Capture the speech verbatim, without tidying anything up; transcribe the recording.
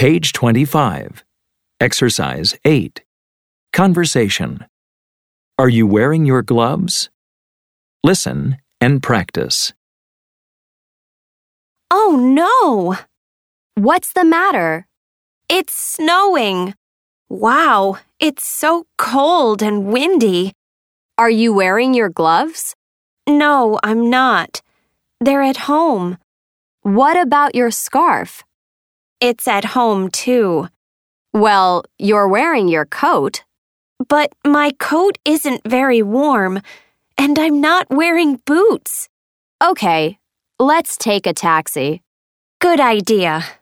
Page twenty-five. Exercise eight. Conversation. Are you wearing your gloves? Listen and practice. Oh no! What's the matter? It's snowing. Wow, it's so cold and windy. Are you wearing your gloves? No, I'm not. They're at home. What about your scarf? It's at home too. Well, you're wearing your coat. But my coat isn't very warm, and I'm not wearing boots. Okay, let's take a taxi. Good idea.